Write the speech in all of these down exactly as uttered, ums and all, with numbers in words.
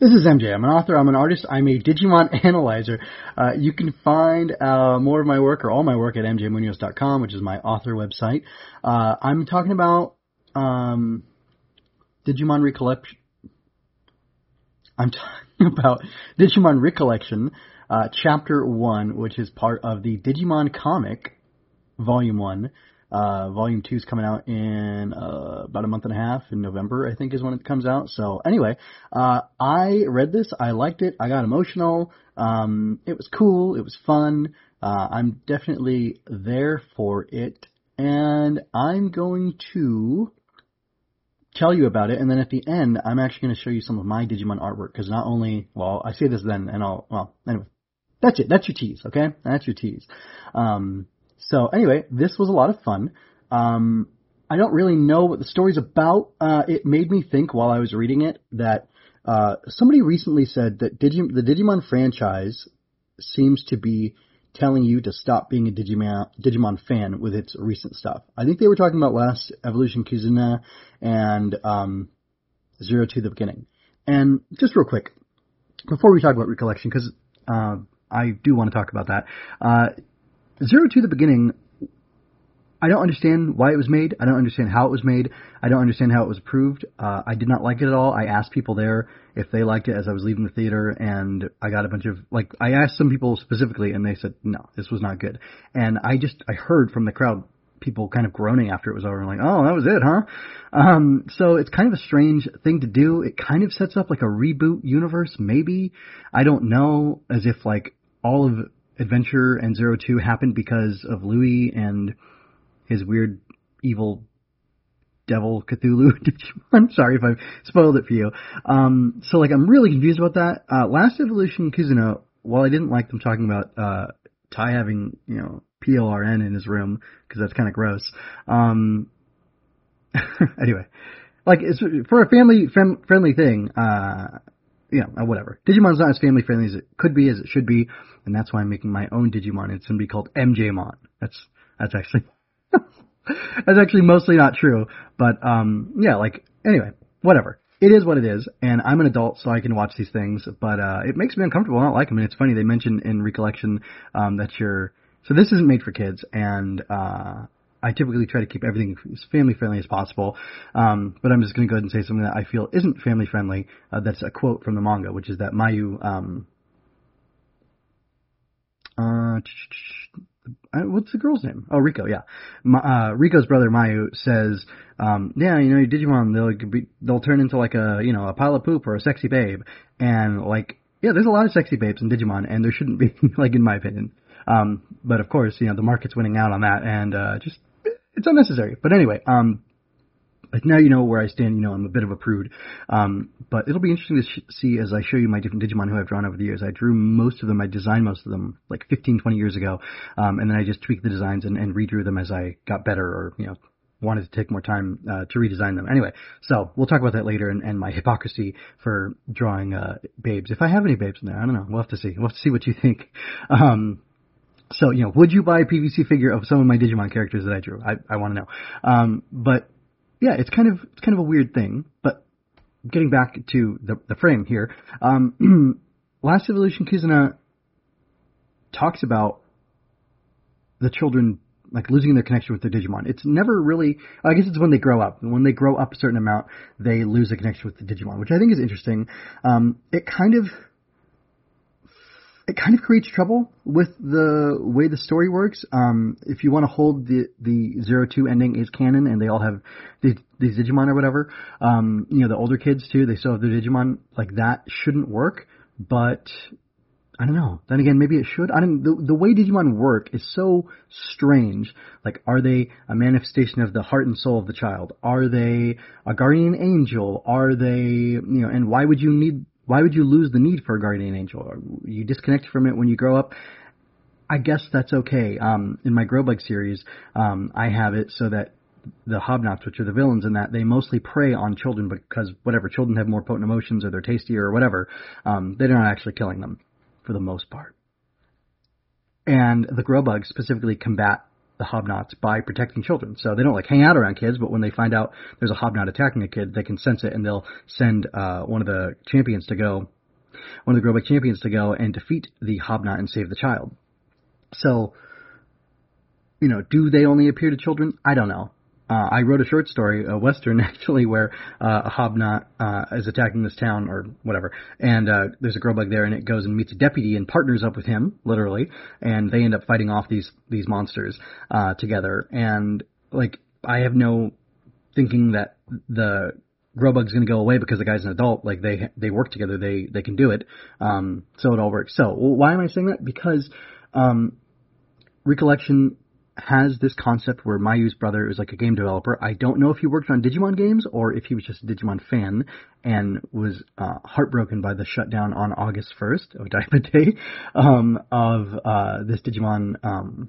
This is M J. I'm an author, I'm an artist, I'm a Digimon analyzer. Uh, you can find uh, more of my work or all my work at m j munoz dot com, which is my author website. Uh, I'm talking about um, Digimon Recollection. I'm talking about Digimon Recollection, uh, Chapter one, which is part of the Digimon Comic, Volume one. Uh, volume two is coming out in uh, about a month and a half in November, I think is when it comes out. So anyway, uh, I read this. I liked it. I got emotional. Um, it was cool. It was fun. Uh, I'm definitely there for it. And I'm going to tell you about it. And then at the end, I'm actually going to show you some of my Digimon artwork. Because not only, well, I say this then and I'll, well, anyway. That's it. That's your tease, okay? That's your tease. Um... So anyway, this was a lot of fun. Um, I don't really know what the story's about. Uh, it made me think while I was reading it that uh, somebody recently said that Digi- the Digimon franchise seems to be telling you to stop being a Digimon, Digimon fan with its recent stuff. I think they were talking about Last Evolution Kizuna and um, Zero to the Beginning. And just real quick, before we talk about Recollection, because uh, I do want to talk about that, uh, Zero to the Beginning, I don't understand why it was made. I don't understand how it was made. I don't understand how it was approved. Uh, I did not like it at all. I asked people there if they liked it as I was leaving the theater, and I got a bunch of, like, I asked some people specifically, and they said, no, this was not good. And I just, I heard from the crowd people kind of groaning after it was over, and like, oh, that was it, huh? Um, so it's kind of a strange thing to do. It kind of sets up like a reboot universe, maybe. I don't know, as if, like, all of Adventure and Zero Two happened because of Louis and his weird evil devil Cthulhu Digimon. I'm sorry if I've spoiled it for you. Um, so like I'm really confused about that. Uh, Last Evolution Kizuna, while I didn't like them talking about uh, Tai having, you know, P L R N in his room because that's kind of gross. Um, anyway, like it's for a family fam- friendly thing. Uh, Yeah, whatever. Digimon's not as family friendly as it could be, as it should be, and that's why I'm making my own Digimon. It's going to be called MJmon. That's that's actually that's actually mostly not true, but um, yeah, like anyway, whatever. It is what it is, and I'm an adult, so I can watch these things. But uh, it makes me uncomfortable. I don't like them, and it's funny they mentioned in Recollection um, that you're so this isn't made for kids, and uh, I typically try to keep everything as family-friendly as possible, um, but I'm just going to go ahead and say something that I feel isn't family-friendly. Uh, that's a quote from the manga, which is that Mayu, um, uh, what's the girl's name? Oh, Rico, yeah. Ma, uh, Rico's brother Mayu says, um, yeah, you know, your Digimon, they'll be, they'll turn into like a, you know, a pile of poop or a sexy babe, and like, yeah, there's a lot of sexy babes in Digimon, and there shouldn't be, like, in my opinion. Um, but of course, you know, the market's winning out on that, and uh, just it's unnecessary. But anyway, um, now you know where I stand. You know, I'm a bit of a prude. Um, but it'll be interesting to sh- see as I show you my different Digimon who I've drawn over the years. I drew most of them, I designed most of them like fifteen, twenty years ago. Um, and then I just tweaked the designs and, and redrew them as I got better or, you know, wanted to take more time uh, to redesign them. Anyway, so we'll talk about that later and, and my hypocrisy for drawing uh, babes. If I have any babes in there, I don't know. We'll have to see. We'll have to see what you think. Um, So, you know, would you buy a P V C figure of some of my Digimon characters that I drew? I, I want to know. Um, but yeah, it's kind of, it's kind of a weird thing, but getting back to the, the frame here, um, Last Evolution Kizuna talks about the children, like, losing their connection with their Digimon. It's never really, I guess it's when they grow up. When they grow up a certain amount, they lose a connection with the Digimon, which I think is interesting. Um, it kind of, It kind of creates trouble with the way the story works. Um, if you want to hold the, the Zero Two ending is canon and they all have these, these Digimon or whatever, um, you know, the older kids too, they still have their Digimon, like that shouldn't work, but I don't know. Then again, maybe it should. I don't, the, the way Digimon work is so strange. Like, are they a manifestation of the heart and soul of the child? Are they a guardian angel? Are they, you know, and why would you need Why would you lose the need for a guardian angel? Or you disconnect from it when you grow up? I guess that's okay. Um, in my Growbug series, um, I have it so that the Hobnots, which are the villains in that, they mostly prey on children because, whatever, children have more potent emotions or they're tastier or whatever. Um, they're not actually killing them for the most part. And the Growbugs specifically combat the Hobnots by protecting children. So they don't like hang out around kids, but when they find out there's a Hobnot attacking a kid, they can sense it and they'll send uh, one of the champions to go, one of the Grobug champions to go and defeat the Hobnot and save the child. So, you know, do they only appear to children? I don't know. Uh, I wrote a short story, a Western actually, where uh, a Hobnot uh, is attacking this town or whatever, and uh, there's a Grobug there, and it goes and meets a deputy and partners up with him, literally, and they end up fighting off these these monsters uh, together. And like, I have no thinking that the Grobug's going to go away because the guy's an adult. Like they they work together, they they can do it, um, so it all works. So why am I saying that? Because um, Recollection has this concept where Mayu's brother is like a game developer. I don't know if he worked on Digimon games or if he was just a Digimon fan and was uh, heartbroken by the shutdown on August first, Odaiba Day, um, of uh, this Digimon um,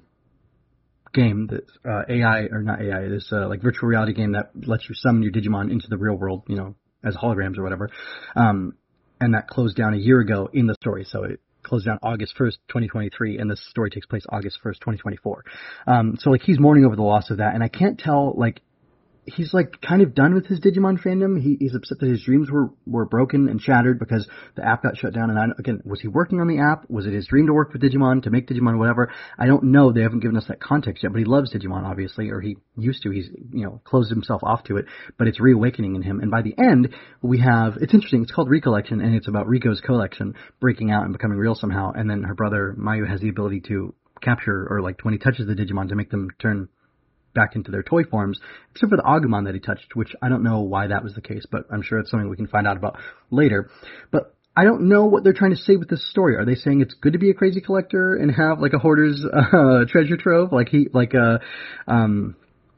game, this uh, A I, or not A I, this uh, like virtual reality game that lets you summon your Digimon into the real world, you know, as holograms or whatever. Um, and that closed down a year ago in the story, so it closed down August first, twenty twenty-three, and this story takes place August first, twenty twenty-four. Um, so, like, he's mourning over the loss of that, and I can't tell, like, he's, like, kind of done with his Digimon fandom. He, he's upset that his dreams were, were broken and shattered because the app got shut down, and I, again, was he working on the app? Was it his dream to work with Digimon, to make Digimon, whatever? I don't know. They haven't given us that context yet, but he loves Digimon, obviously, or he used to. He's, you know, closed himself off to it, but it's reawakening in him, and by the end, we have, it's interesting, it's called Recollection, and it's about Riko's collection breaking out and becoming real somehow, and then her brother, Mayu, has the ability to capture, or like, when he touches the Digimon, to make them turn back into their toy forms, except for the Agumon that he touched, which I don't know why that was the case, but I'm sure it's something we can find out about later. But I don't know what they're trying to say with this story. Are they saying it's good to be a crazy collector and have like a hoarder's uh, treasure trove, like he, like uh, um,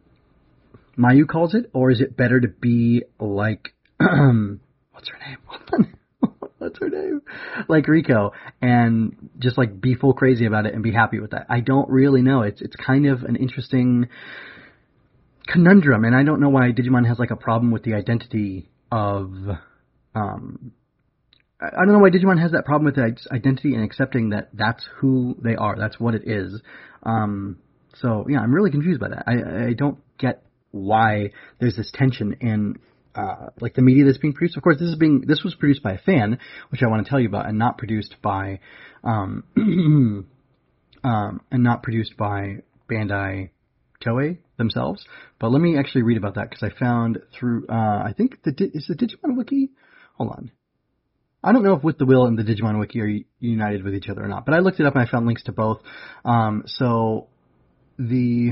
Mayu calls it, or is it better to be like, what's her name? What's her name? Like Riko, and just like be full crazy about it and be happy with that. I don't really know. It's it's kind of an interesting conundrum, and I don't know why Digimon has like a problem with the identity of. Um, I don't know why Digimon has that problem with the identity and accepting that that's who they are. That's what it is. Um, so yeah, I'm really confused by that. I I don't get why there's this tension in. Uh, like the media that's being produced. Of course, this is being this was produced by a fan, which I want to tell you about, and not produced by, um, um, and not produced by Bandai Toei themselves. But let me actually read about that because I found through. Uh, I think the is the Digimon Wiki. Hold on. I don't know if With the Will and the Digimon Wiki are united with each other or not, but I looked it up and I found links to both. Um, so the.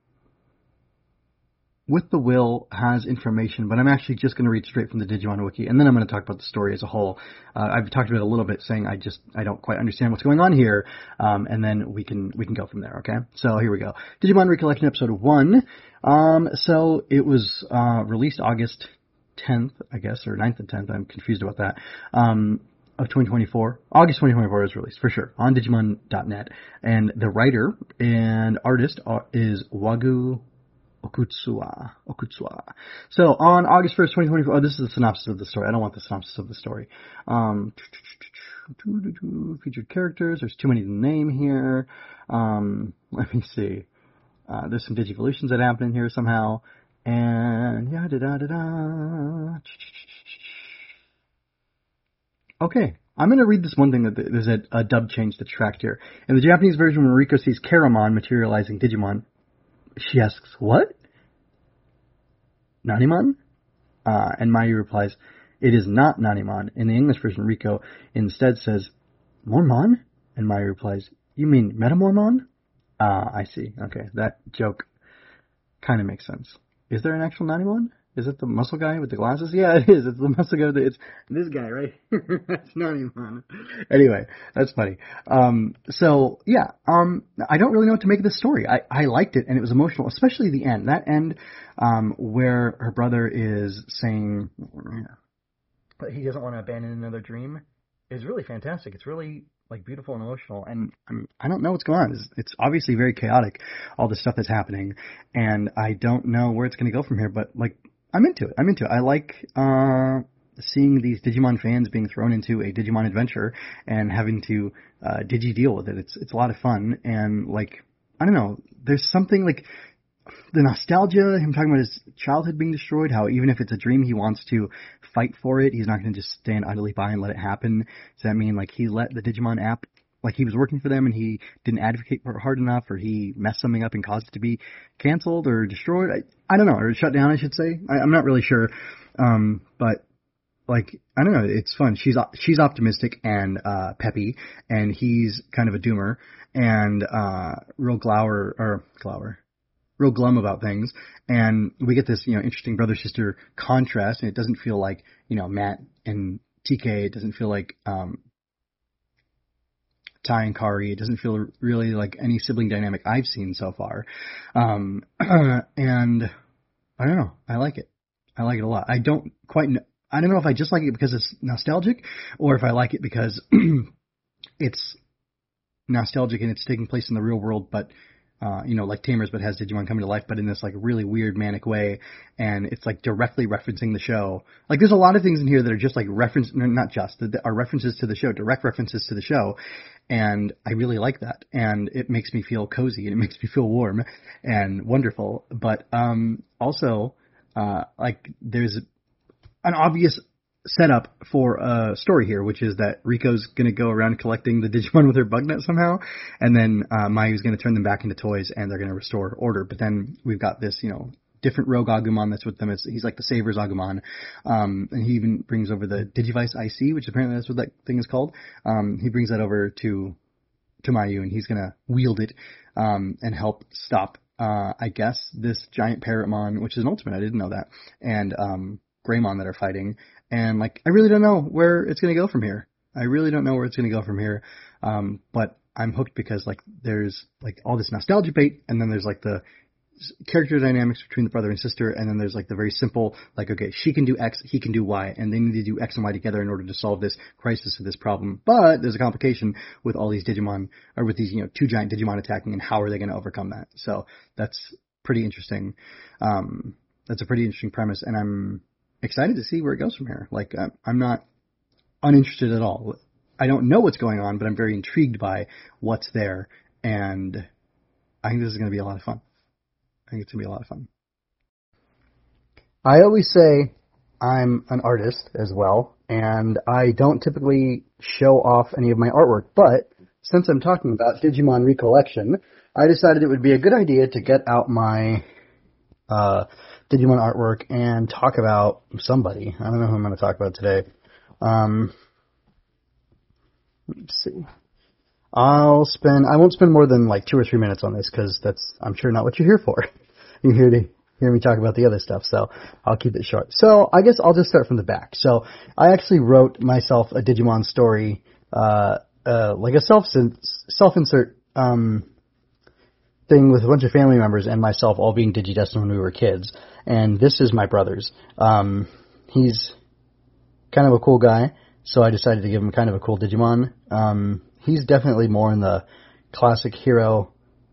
With the Will has information, but I'm actually just going to read straight from the Digimon Wiki, and then I'm going to talk about the story as a whole. Uh, I've talked about it a little bit, saying I just I don't quite understand what's going on here, um, and then we can we can go from there. Okay, so here we go. Digimon Recollection Episode One. Um, so it was uh, released August tenth, I guess, or ninth and tenth. I'm confused about that. Um, of twenty twenty-four. August twenty twenty-four was released, for sure, on Digimon dot net. And the writer and artist is Wagu Okutsuwa. Okutsuwa. So on August first, twenty twenty-four, oh, this is the synopsis of the story. I don't want the synopsis of the story. Um, featured characters. There's too many to name here. Um, let me see. Uh, there's some Digivolutions that happen in here somehow. And yeah, da da da da. Okay. I'm going to read this one thing that there's a, a dub change that's tracked here. In the Japanese version, when Riko sees Karamon materializing Digimon, she asks, what? Nanimon? Uh, and Mayu replies, it is not Nanimon. In the English version, Riko instead says, Mormon? And Mayu replies, you mean Metamormon? Ah, uh, I see. Okay, that joke kind of makes sense. Is there an actual Nanimon? Is it the muscle guy with the glasses? Yeah, it is. It's the muscle guy. It's this guy, right? That's Nanimon. Anyway, that's funny. Um, so, yeah, um, I don't really know what to make of this story. I, I liked it, and it was emotional, especially the end. That end um, where her brother is saying, but he doesn't want to abandon another dream, is really fantastic. It's really, like, beautiful and emotional, and I'm, I don't know what's going on. It's, it's obviously very chaotic, all the stuff that's happening, and I don't know where it's going to go from here, but, like, I'm into it. I'm into it. I like uh, seeing these Digimon fans being thrown into a Digimon adventure and having to uh, digi deal with it. It's it's a lot of fun, and like I don't know, there's something like the nostalgia, him talking about his childhood being destroyed, how even if it's a dream, he wants to fight for it. He's not going to just stand idly by and let it happen. Does that mean like he let the Digimon app, like he was working for them and he didn't advocate for it hard enough, or he messed something up and caused it to be canceled or destroyed? I, I don't know, or shut down, I should say. I, I'm not really sure. Um, but like, I don't know, it's fun. She's, she's optimistic and, uh, peppy, and he's kind of a doomer and, uh, real glower, or glower. real glum about things, and we get this, you know, interesting brother-sister contrast, and it doesn't feel like, you know, Matt and T K, it doesn't feel like, um, Tai and Kari, it doesn't feel really like any sibling dynamic I've seen so far, um, and I don't know, I like it, I like it a lot. I don't quite know, I don't know if I just like it because it's nostalgic, or if I like it because it's nostalgic and it's taking place in the real world, but Uh, you know, like Tamers, but has Digimon coming to life, but in this like really weird manic way, and it's like directly referencing the show. Like there's a lot of things in here that are just like reference, not just, that are references to the show, direct references to the show, and I really like that, and it makes me feel cozy, and it makes me feel warm and wonderful. But um, also, uh, like there's an obvious setup for a story here, which is that Riko's going to go around collecting the Digimon with her bug net somehow, and then uh, Mayu's going to turn them back into toys, and they're going to restore order. But then we've got this, you know, different rogue Agumon that's with them. It's, he's like the Savers Agumon, um, and he even brings over the Digivice I C, which apparently that's what that thing is called. Um, he brings that over to to Mayu, and he's going to wield it um, and help stop, uh, I guess, this giant Parrotmon, which is an ultimate. I didn't know that, and um, Greymon that are fighting. And, like, I really don't know where it's going to go from here. I really don't know where it's going to go from here. Um, but I'm hooked because, like, there's, like, all this nostalgia bait, and then there's, like, the character dynamics between the brother and sister, and then there's, like, the very simple, like, okay, she can do X, he can do Y, and they need to do X and Y together in order to solve this crisis or this problem. But there's a complication with all these Digimon, or with these, you know, two giant Digimon attacking, and how are they going to overcome that? So that's pretty interesting. Um, that's a pretty interesting premise, and I'm excited to see where it goes from here. Like, uh, I'm not uninterested at all. I don't know what's going on, but I'm very intrigued by what's there, and I think this is going to be a lot of fun. I think it's going to be a lot of fun. I always say I'm an artist as well, and I don't typically show off any of my artwork, but since I'm talking about Digimon Recollection, I decided it would be a good idea to get out my uh, Digimon artwork and talk about somebody. I don't know who I'm going to talk about today. Um, let's see. I'll spend, I won't spend more than like two or three minutes on this because that's, I'm sure, not what you're here for. You're here to hear me talk about the other stuff, so I'll keep it short. So I guess I'll just start from the back. So I actually wrote myself a Digimon story, uh, uh, like a self, self-insert, um, thing with a bunch of family members and myself all being Digidestined when we were kids. And this is my brother's. Um, he's kind of a cool guy, so I decided to give him kind of a cool Digimon. Um, he's definitely more in the classic hero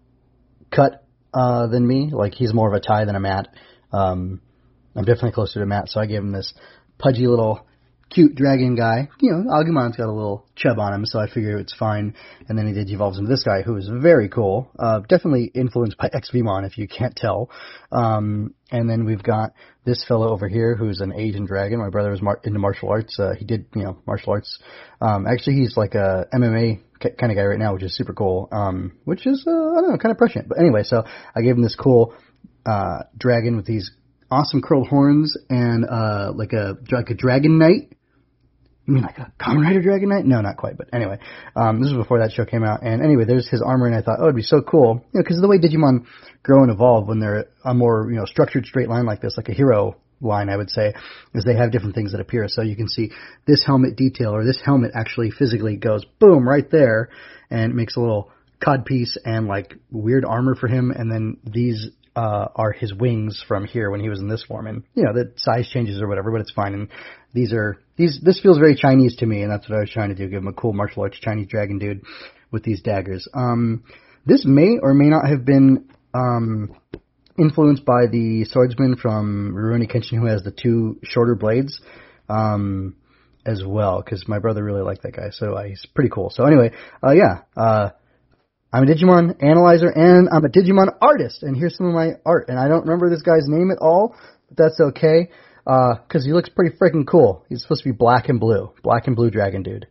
cut uh, than me. Like, he's more of a Tai than a Matt. Um, I'm definitely closer to Matt, so I gave him this pudgy little cute dragon guy. You know, Agumon's got a little chub on him, so I figured it's fine. And then he digivolves into this guy, who is very cool. Uh, definitely influenced by X-Vmon, if you can't tell. Um, and then we've got this fellow over here, who's an Asian dragon. My brother was mar- into martial arts. Uh, he did, you know, martial arts. Um, actually, he's like a M M A kind of guy right now, which is super cool. Um, which is, uh, I don't know, kind of prescient. But anyway, so I gave him this cool, uh, dragon with these awesome curled horns and, uh, like a, like a dragon knight. You mean like a Kamen Rider Dragon Knight? No, not quite, but anyway. Um, this was before that show came out, and anyway, there's his armor, and I thought, oh, it'd be so cool. You know, because the way Digimon grow and evolve when they're a more, you know, structured straight line like this, like a hero line, I would say, is they have different things that appear. So you can see this helmet detail, or this helmet actually physically goes, boom, right there, and it makes a little codpiece and, like, weird armor for him, and then these Uh, are his wings from here when he was in this form. And, you know, the size changes or whatever, but it's fine. And these are, these, this feels very Chinese to me, and that's what I was trying to do, give him a cool martial arts Chinese dragon dude with these daggers. Um, this may or may not have been, um, influenced by the swordsman from Rurouni Kenshin who has the two shorter blades, um, as well, because my brother really liked that guy, so uh, he's pretty cool. So anyway, uh, yeah, uh, I'm a Digimon analyzer, and I'm a Digimon artist, and here's some of my art. And I don't remember this guy's name at all, but that's okay, because uh, he looks pretty freaking cool. He's supposed to be black and blue. Black and blue dragon dude.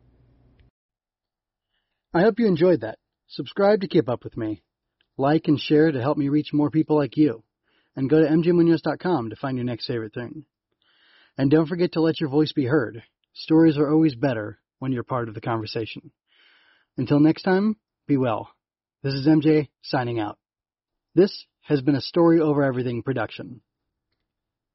I hope you enjoyed that. Subscribe to keep up with me. Like and share to help me reach more people like you. And go to m j munoz dot com to find your next favorite thing. And don't forget to let your voice be heard. Stories are always better when you're part of the conversation. Until next time, be well. This is M J signing out. This has been a Story Over Everything production.